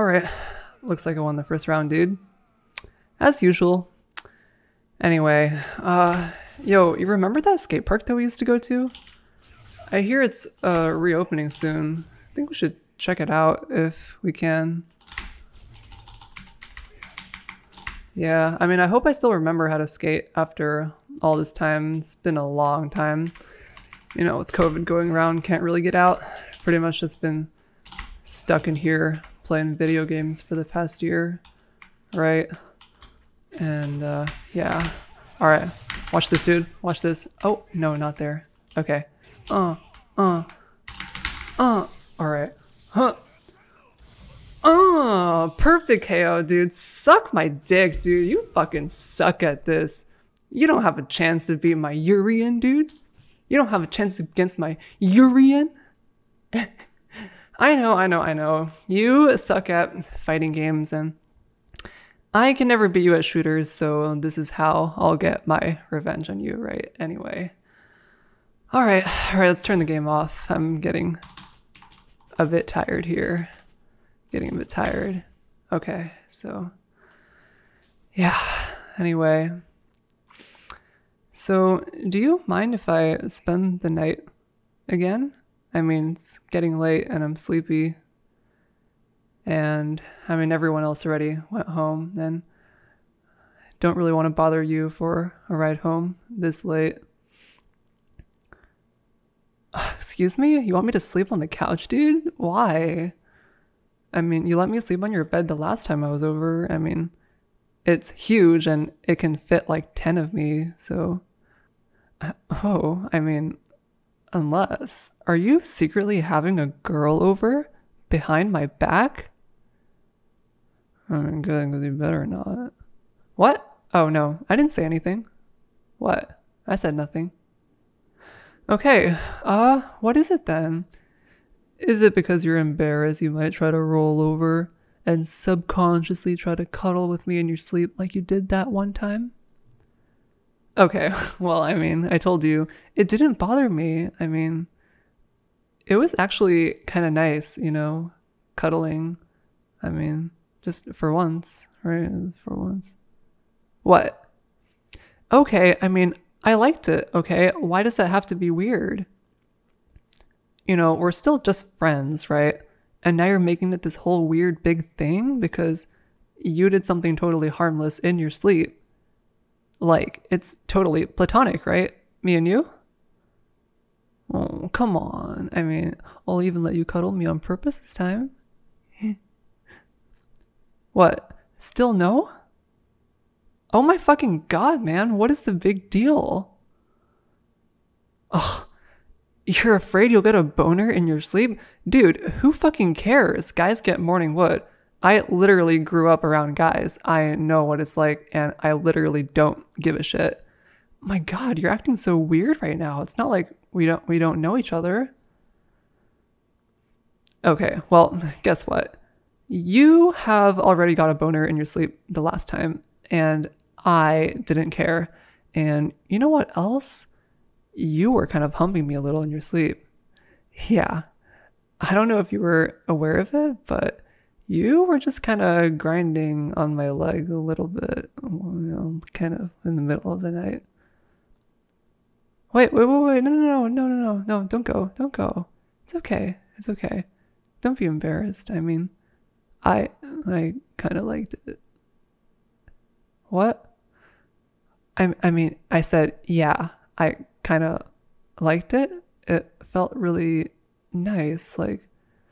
right. Looks like I won the first round, dude. As usual. Anyway, yo, you remember that skate park that we used to go to? I hear it's reopening soon. I think we should check it out if we can. Yeah, I mean, I hope I still remember how to skate after all this time. It's been a long time. You know, with COVID going around, can't really get out. Pretty much just been stuck in here playing video games for the past year, right? And yeah. All right, watch this, dude. Watch this. Oh no, not there. Okay. All right. Huh. Perfect KO, dude. Suck my dick, dude. You fucking suck at this. You don't have a chance to beat my Urian, dude. You don't have a chance against my Urian. I know. You suck at fighting games, and I can never beat you at shooters, so this is how I'll get my revenge on you, right? Anyway. All right, let's turn the game off. I'm getting a bit tired here. Okay, so yeah, anyway. So, do you mind if I spend the night again? I mean, it's getting late and I'm sleepy. And I mean, everyone else already went home, and don't really want to bother you for a ride home this late. Excuse me? You want me to sleep on the couch, dude? Why? I mean, you let me sleep on your bed the last time I was over. I mean, it's huge and it can fit like 10 of me, so... I mean, unless... Are you secretly having a girl over behind my back? I mean, good, because you better not. What? Oh, no, I didn't say anything. What? I said nothing. Okay, what is it then? Is it because you're embarrassed you might try to roll over and subconsciously try to cuddle with me in your sleep like you did that one time? Okay, well, I mean, I told you, it didn't bother me. I mean, it was actually kind of nice, you know, cuddling. I mean, just for once, right? For once. What? Okay, I mean, I liked it, okay? Why does that have to be weird? You know, we're still just friends, right? And now you're making it this whole weird big thing because you did something totally harmless in your sleep. Like, it's totally platonic, right? Me and you? Oh, come on. I mean, I'll even let you cuddle me on purpose this time. What? Still no? Oh my fucking god, man. What is the big deal? Ugh. You're afraid you'll get a boner in your sleep? Dude, who fucking cares? Guys get morning wood. I literally grew up around guys. I know what it's like, and I literally don't give a shit. My god, you're acting so weird right now. It's not like we don't know each other. Okay, well, guess what? You have already got a boner in your sleep the last time, and I didn't care. And you know what else? You were kind of humping me a little in your sleep. Yeah. I don't know if you were aware of it, but you were just kind of grinding on my leg a little bit, you know, kind of in the middle of the night. Wait, no, don't go. It's okay. Don't be embarrassed. I mean, I kind of liked it. What? I mean, I said, yeah, I kind of liked it. It felt really nice, like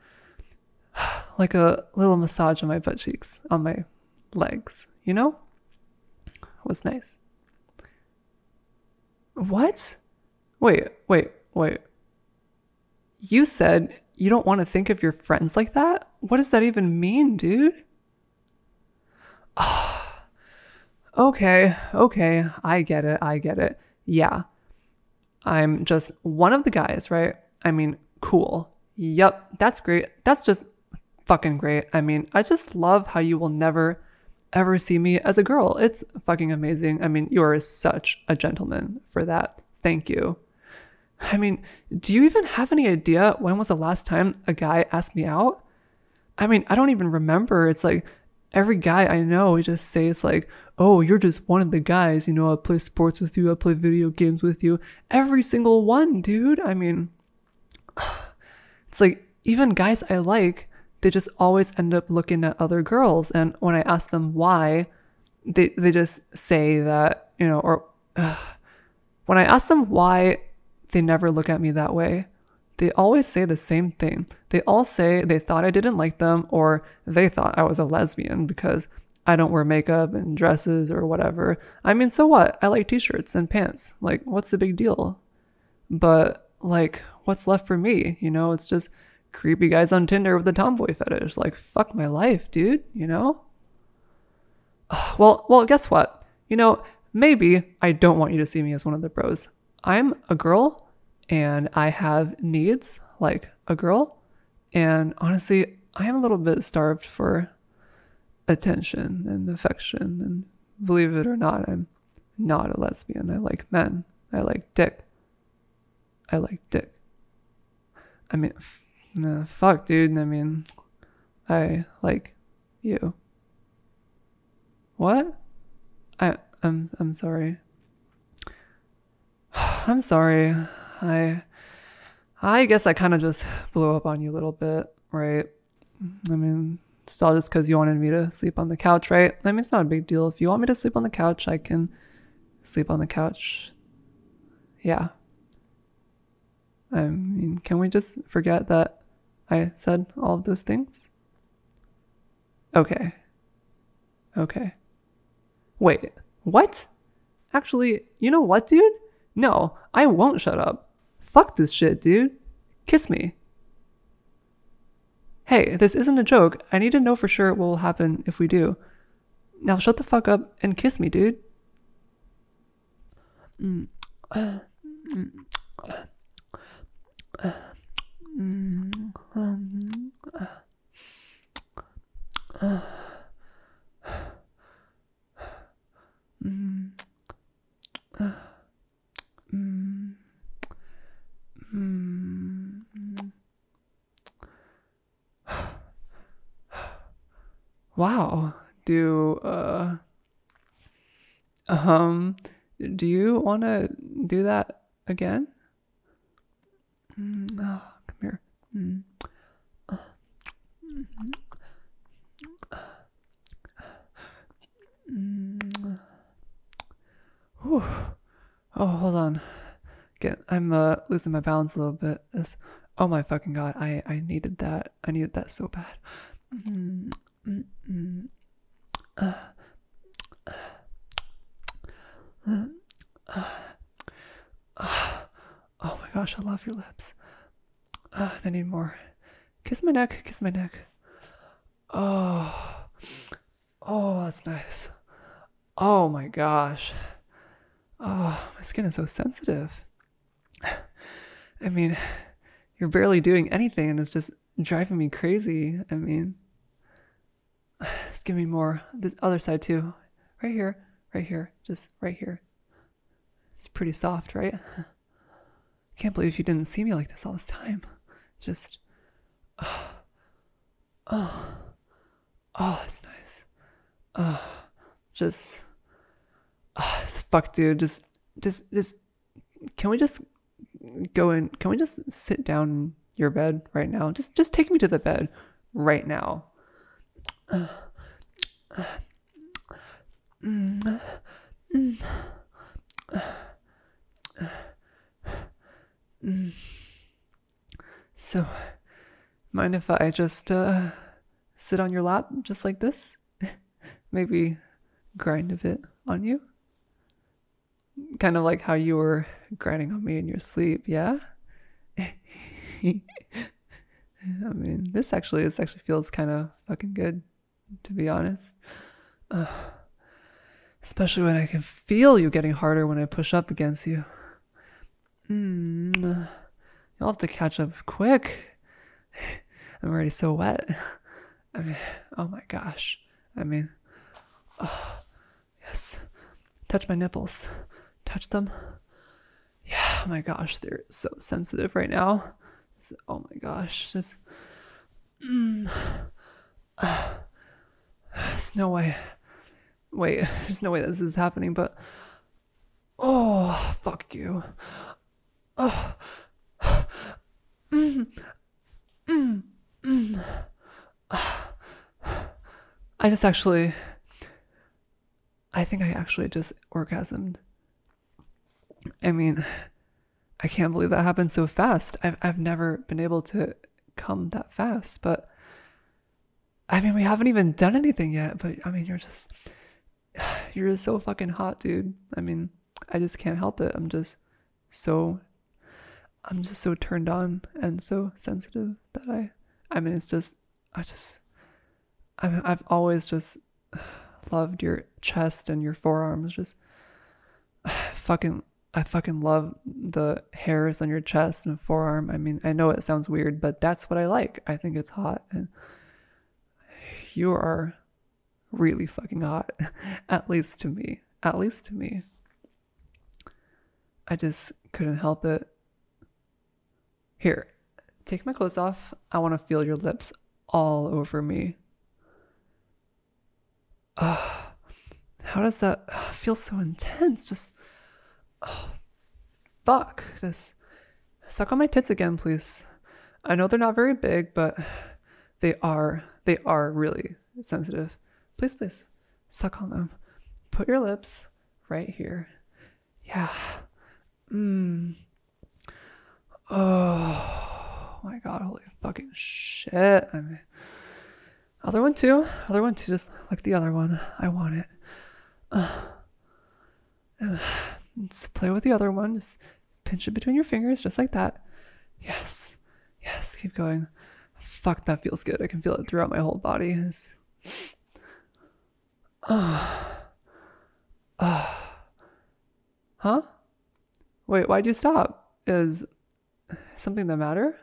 a little massage on my butt cheeks, on my legs, you know? It was nice. What? Wait. You said you don't want to think of your friends like that? What does that even mean, dude? Okay, I get it. Yeah. I'm just one of the guys, right? I mean, cool. Yup, that's great. That's just fucking great. I mean, I just love how you will never ever see me as a girl. It's fucking amazing. I mean, you are such a gentleman for that. Thank you. I mean, do you even have any idea when was the last time a guy asked me out? I mean, I don't even remember. It's like every guy I know, he just says like, oh, you're just one of the guys, I play sports with you, I play video games with you. Every single one, dude. I mean, it's like even guys I like, they just always end up looking at other girls. And when I ask them why, they just say that, or when I ask them why they never look at me that way, they always say the same thing. They all say they thought I didn't like them, or they thought I was a lesbian because I don't wear makeup and dresses or whatever. I mean, so what? I like t-shirts and pants. Like, what's the big deal? But like, what's left for me? It's just creepy guys on Tinder with a tomboy fetish. Like, fuck my life, dude, Well, guess what? Maybe I don't want you to see me as one of the bros. I'm a girl and I have needs like a girl. And honestly, I am a little bit starved for attention and affection. And believe it or not, I'm not a lesbian. I like men. I like dick. I like dick. I mean, fuck, dude. I mean, I like you. What? I'm sorry. I'm sorry. I guess I kind of just blew up on you a little bit, right? I mean, it's all just because you wanted me to sleep on the couch, right? I mean, it's not a big deal. If you want me to sleep on the couch, I can sleep on the couch. Yeah. I mean, can we just forget that I said all of those things? Okay. Wait, what? Actually, you know what, dude? No, I won't shut up. Fuck this shit, dude. Kiss me. Hey, this isn't a joke. I need to know for sure what will happen if we do. Now shut the fuck up and kiss me, dude. Wow. Do you want to do that again? Oh, come here. Whew. Oh, hold on. I'm losing my balance a little bit. Oh my fucking god! I needed that. I needed that so bad. Oh my gosh! I love your lips. I need more. Kiss my neck. Kiss my neck. Oh, that's nice. Oh my gosh. Oh, my skin is so sensitive. I mean, you're barely doing anything and it's just driving me crazy. I mean, just give me more. This other side too. Right here, just right here. It's pretty soft, right? Can't believe you didn't see me like this all this time. Just, it's nice. Just fuck, dude. Just, can we just go in? Can we just sit down in your bed right now? Just take me to the bed right now. So, mind if I just sit on your lap just like this? Maybe grind a bit on you? Kind of like how you were grinding on me in your sleep, yeah? I mean, this actually feels kind of fucking good, to be honest. Especially when I can feel you getting harder when I push up against you. You'll have to catch up quick. I'm already so wet. I mean, oh my gosh. I mean, yes. Touch my nipples. Touch them. Yeah, oh my gosh, they're so sensitive right now. Oh my gosh, just There's no way. Wait, there's no way this is happening, but oh, fuck you. Oh. Mm, mm, mm. I just actually, I think I actually just orgasmed. I mean, I can't believe that happened so fast. I've never been able to come that fast, but I mean, we haven't even done anything yet, but I mean, you're just so fucking hot, dude. I mean, I just can't help it. So, I'm just so turned on and so sensitive that I mean, it's just, I've always just loved your chest and your forearms. Just I fucking love the hairs on your chest and forearm. I mean, I know it sounds weird, but that's what I like. I think it's hot, and you are really fucking hot. At least to me. At least to me. I just couldn't help it. Here, take my clothes off. I want to feel your lips all over me. How does that feel so intense? Just, fuck. Just suck on my tits again, please. I know they're not very big, but they are really sensitive. Please, please, suck on them. Put your lips right here. Yeah. Oh my god, holy fucking shit. I mean, other one too, just like the other one. I want it. Just play with the other one. Just pinch it between your fingers, just like that. Yes, keep going. Fuck, that feels good. I can feel it throughout my whole body. Huh? Wait, why'd you stop? Is something the matter?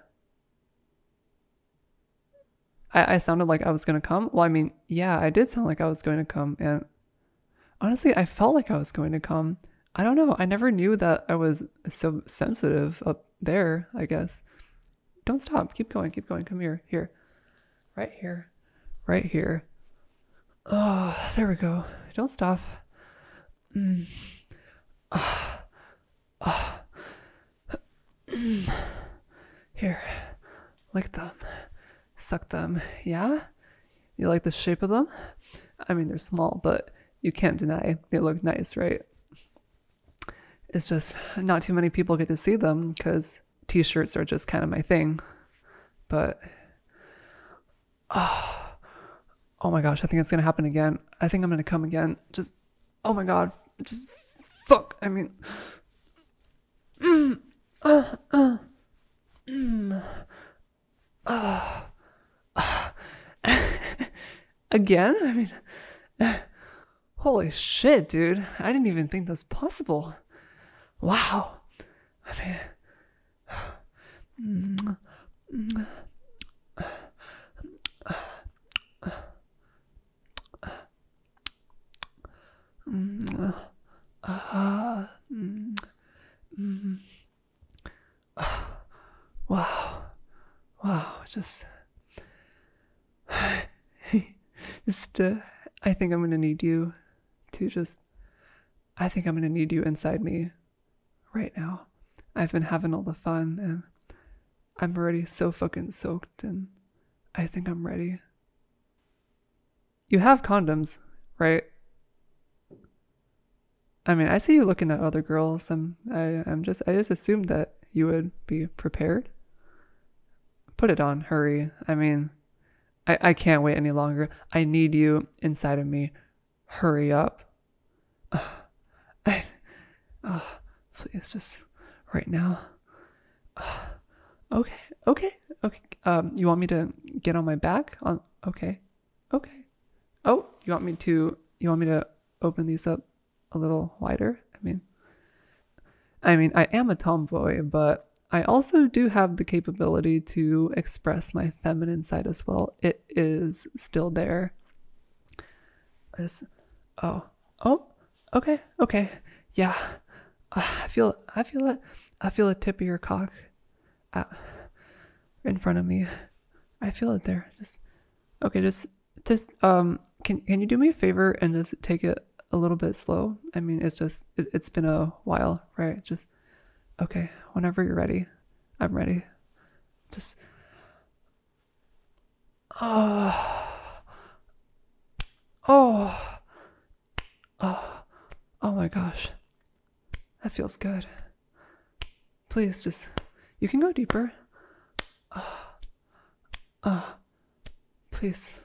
I sounded like I was gonna come. Well, I mean, yeah, I did sound like I was going to come, and honestly, I felt like I was going to come. I don't know. I never knew that I was so sensitive up there, I guess. Don't stop. Keep going. Come here. Here. Right here. Right here. Oh, there we go. Don't stop. Here. Lick them. Suck them. Yeah? You like the shape of them? I mean, they're small, but you can't deny they look nice, right? It's just not too many people get to see them because t-shirts are just kind of my thing. But oh my gosh, I think it's gonna happen again. I think I'm gonna come again. Just, oh my god, just fuck. I mean, again. I mean, holy shit, dude. I didn't even think that's possible. Wow. I mean, wow. Just, I think I'm gonna need you to just. I think I'm gonna need you inside me right now. I've been having all the fun and I'm already so fucking soaked, and I think I'm ready. You have condoms, right? I mean, I see you looking at other girls. I just assumed that you would be prepared. Put it on, hurry. I mean, I can't wait any longer. I need you inside of me. Hurry up. Please, just right now. Okay. You want me to get on my back? Okay. Oh, you want me to open these up a little wider? I mean, I am a tomboy, but I also do have the capability to express my feminine side as well. It is still there. Okay. Yeah. I feel it. I feel a tip of your cock in front of me. I feel it there. Just Just can you do me a favor and just take it a little bit slow? I mean, it's been a while, right? Just okay, whenever you're ready. I'm ready. Just oh oh oh oh my gosh. That feels good. Please just you can go deeper. Please.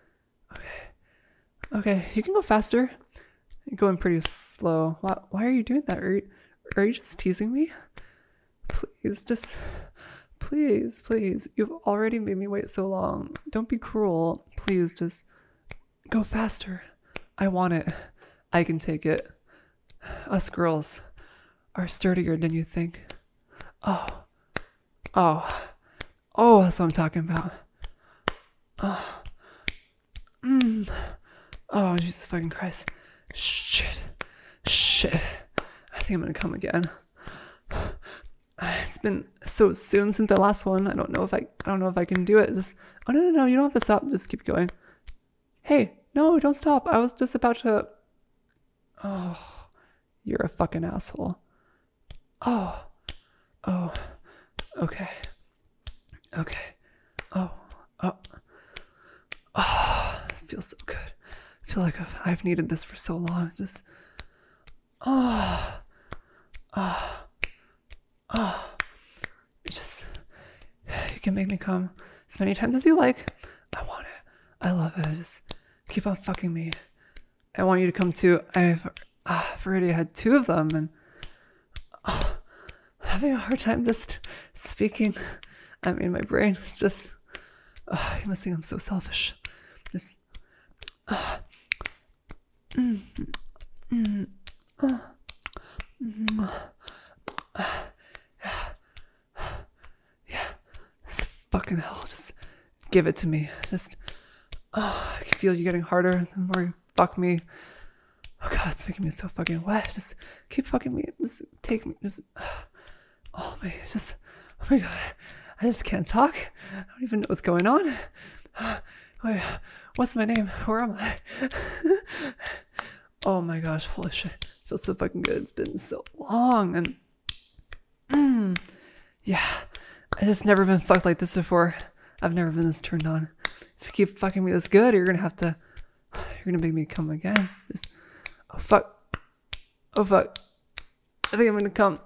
Okay, you can go faster. You're going pretty slow. Why are you doing that? Are you just teasing me? Please. You've already made me wait so long. Don't be cruel. Please just go faster. I want it. I can take it. Us girls are sturdier than you think. Oh, that's what I'm talking about. Oh, Jesus fucking Christ. Shit. I think I'm gonna come again. It's been so soon since the last one. I don't know if I can do it. Just oh no, you don't have to stop. Just keep going. Hey, no, don't stop. I was just about to. Oh, you're a fucking asshole. Oh, okay. Oh, it feels so good. I feel like I've needed this for so long. Just you can make me come as many times as you like. I want it. I love it. Just keep on fucking me. I want you to come too. I've already had 2 of them and having a hard time just speaking. I mean, my brain is just you must think I'm so selfish. Just yeah, this fucking hell. Just give it to me. Just I can feel you getting harder the more you fuck me. Oh god, it's making me so fucking wet. Just keep fucking me. Just take me. Just oh my. Just oh my god. I just can't talk. I don't even know what's going on. Wait, what's my name? Where am I? Oh my gosh, holy shit. Feels so fucking good. It's been so long and yeah. I just never been fucked like this before. I've never been this turned on. If you keep fucking me this good, you're gonna make me come again. Just oh fuck. I think I'm gonna come.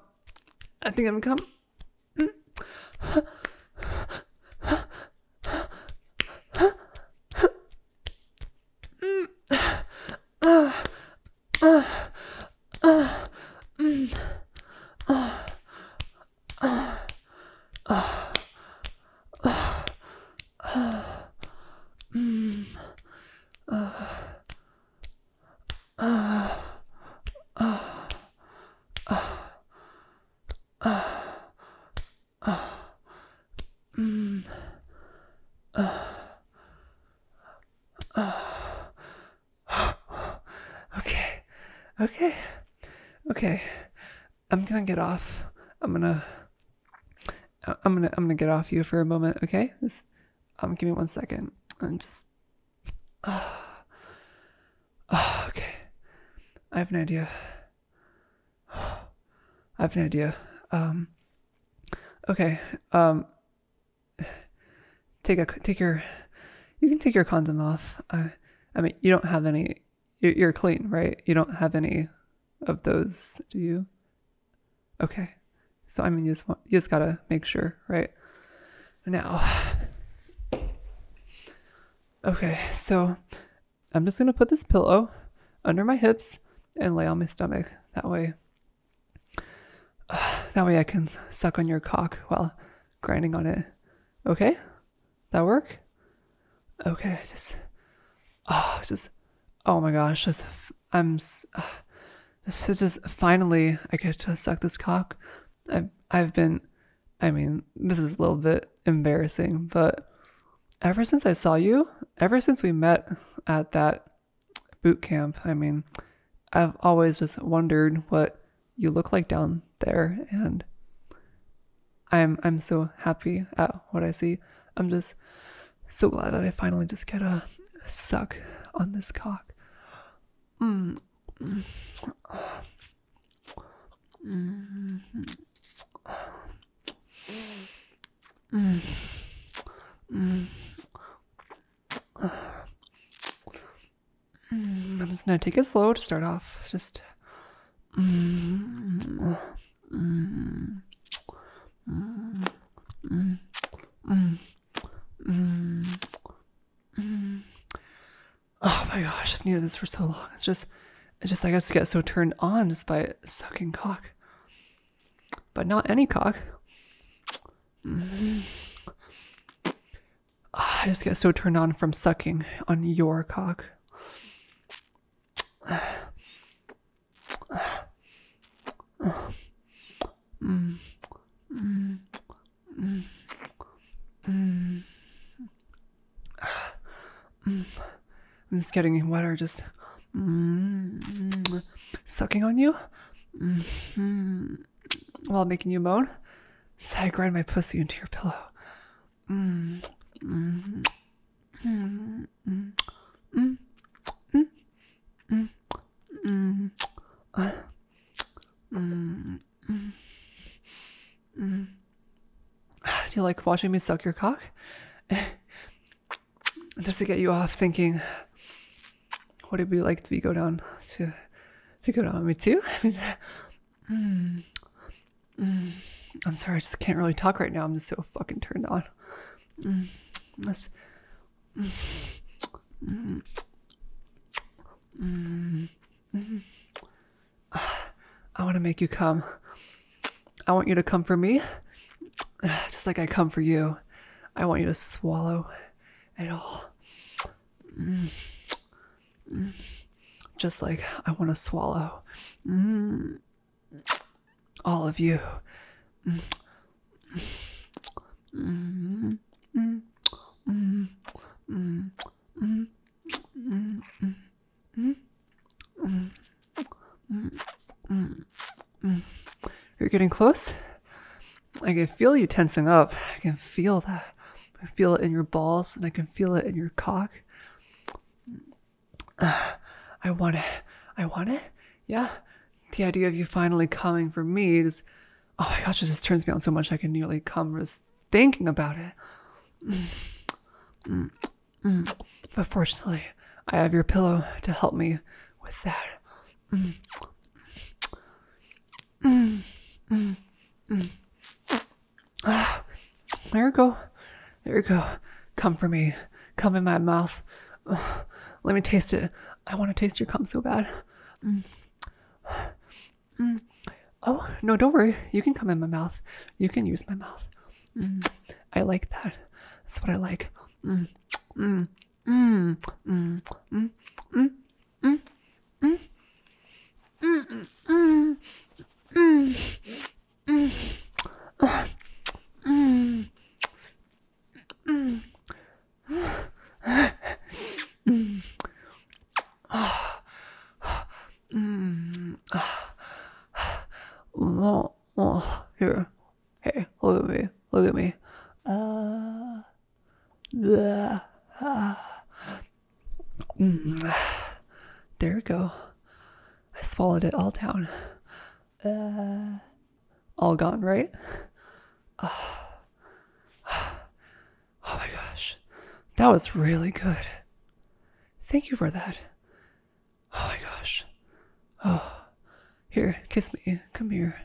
Okay. I'm gonna get off. I'm gonna get off you for a moment, okay? Just, give me 1 second. And just okay. I have an idea. Okay. You can take your condom off. I mean, you don't have any. You're clean, right? You don't have any of those, do you? Okay. So I mean, you just gotta make sure, right? Now. Okay, so I'm just gonna put this pillow under my hips and lay on my stomach. That way I can suck on your cock while grinding on it. Okay? That work? Okay, oh my gosh, this is just finally I get to suck this cock. I mean, this is a little bit embarrassing, but ever since we met at that boot camp, I mean, I've always just wondered what you look like down there, and I'm so happy at what I see. I'm just so glad that I finally just get to suck on this cock. Mm. I'm just gonna take it slow to start off. Just. Oh my gosh, I've needed this for so long. It's just I just get so turned on just by sucking cock. But not any cock. I just get so turned on from sucking on your cock. I'm just getting wetter, just sucking on you while making you moan. So I grind my pussy into your pillow. Do you like watching me suck your cock? Just to get you off thinking, what it'd be like to go down to go down with me too? I'm sorry, I just can't really talk right now. I'm just so fucking turned on. I want to make you come. I want you to come for me, just like I come for you. I want you to swallow it all. Just like I want to swallow all of you. You're getting close. I can feel you tensing up. I can feel that. I feel it in your balls and I can feel it in your cock. I want it. I want it. Yeah. The idea of you finally coming for me is, oh my gosh, it just turns me on so much I can nearly come just thinking about it. But fortunately, I have your pillow to help me with that. There you go. There you go. Come for me. Come in my mouth. Let me taste it. I want to taste your cum so bad. Oh, no, don't worry. You can come in my mouth. You can use my mouth. I like that. That's what I like. Here. Hey, look at me. Look at me. There we go. I swallowed it all down. All gone, right? Oh my gosh. That was really good. Thank you for that. Oh my gosh. Oh. Here, kiss me. Come here.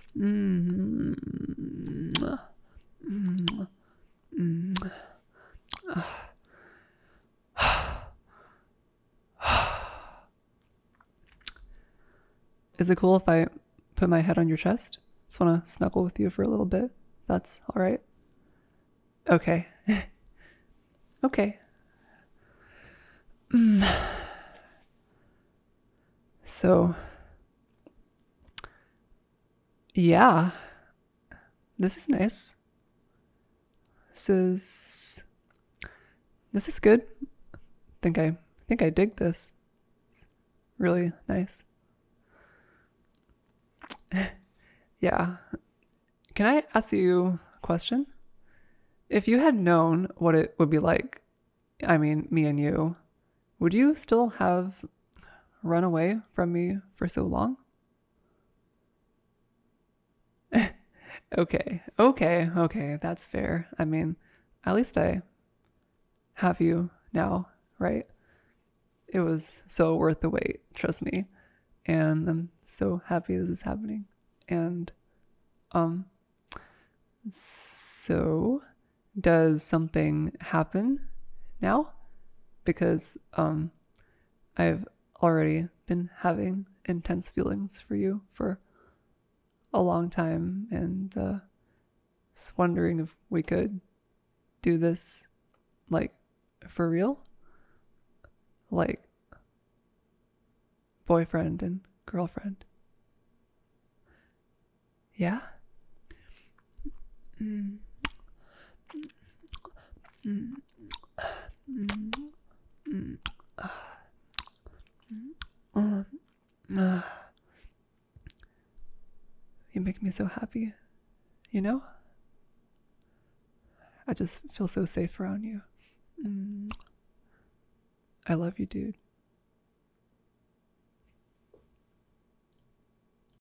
Is it cool if I put my head on your chest? Just want to snuggle with you for a little bit. That's all right. Okay. Okay. So, yeah, this is nice. This is good. think I dig this. It's really nice. Yeah. Can I ask you a question? If you had known what it would be like, I mean, me and you, would you still have run away from me for so long? Okay, that's fair. I mean, at least I have you now, right? It was so worth the wait, trust me. And I'm so happy this is happening. And um so does something happen now? Because I've already been having intense feelings for you for a long time, and just wondering if we could do this like for real, like boyfriend and girlfriend. Yeah. Mm. Mm. Mm. Mm. Uh, uh, you make me so happy, you know? I just feel so safe around you. I love you, dude.